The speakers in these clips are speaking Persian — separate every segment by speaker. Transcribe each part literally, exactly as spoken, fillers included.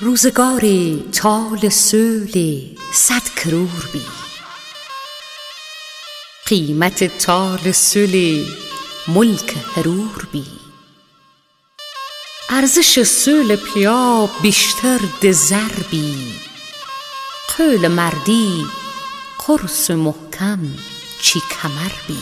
Speaker 1: روزگاری تال سول صد کرور بی. قیمت تال سول ملک هرور بی. ارزش سول پیا بیشتر ده زر بی. قول مردی قرص محکم چی کمر بی.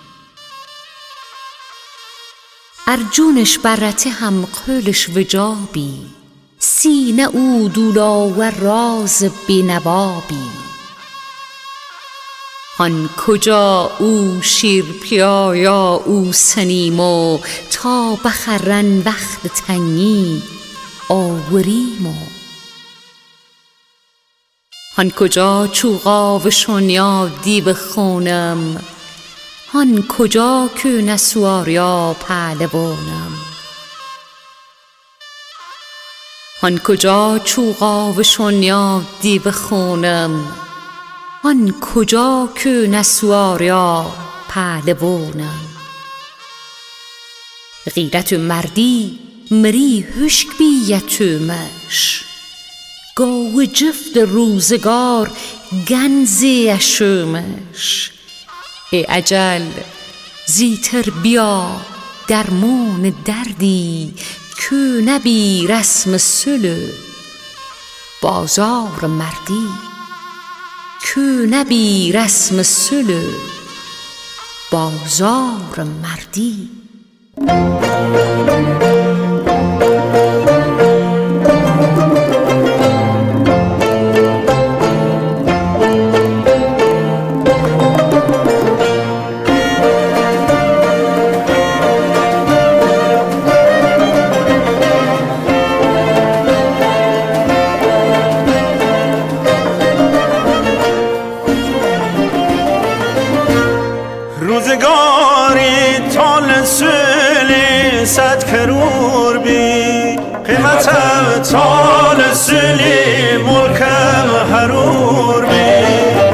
Speaker 1: ارجونش برته هم قولش وجابی. سینه او دولا و راز بینوابی. آن کجا او شیر پیا یا او سنیمو تا بخرن وقت تنگی آوریمو. آن کجا چوغاوشون یا دیو خونم. آن کجا که نسوار یا پهلوانم. آن کجا چوغاوشون یا دیو خونم. آن کجا که نسوار یا پهلوانم. غیرت مردی مری هشک بیتومش. گاو جفت روزگار گنزی اشومش. ای اجل زیتر بیا درمان دردی که نبی رسم سلو بازار مردی. که نبی رسم سلو بازار مردی.
Speaker 2: روزگاری تال سولی صد کرور بی. قیمت تال سولی ملک هرور بی.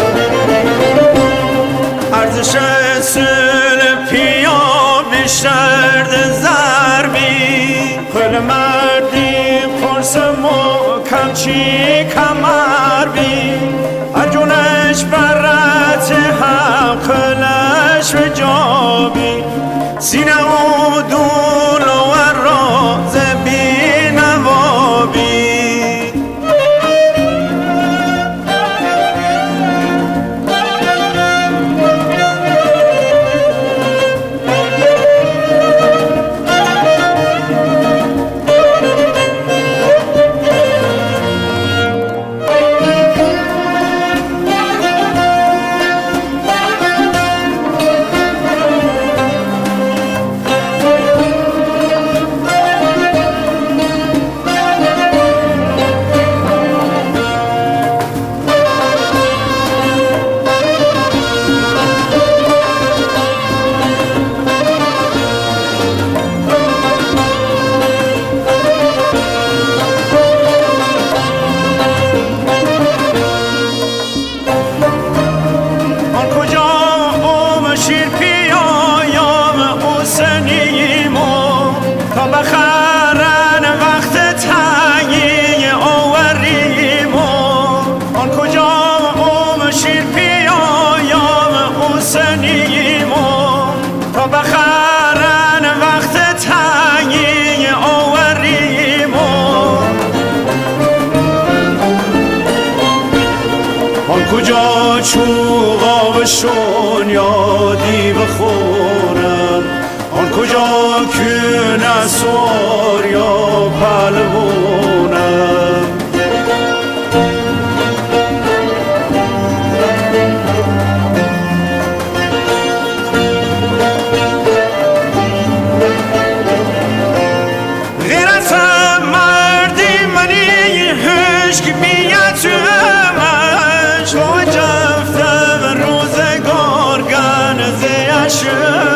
Speaker 2: ارزش سول پیا بیشتر ده زر بی. قول مردی قرص محکم چی کمر بی. ارجونش برت هم قلش و جابی. سینه و دول و راز بینوابی. بخرن وقت تنگی آوریمو. آن کجا اوم شیر پیا یا حسنیمو. تا بخرن وقت تنگی آوریمو. آن کجا چوغاوشون یا دیو خونم. آن کجا که نسوار یا پهلوانم. غیرت مردی منی هشک بیتومش. و جفتم روزگار گنزی اشومش.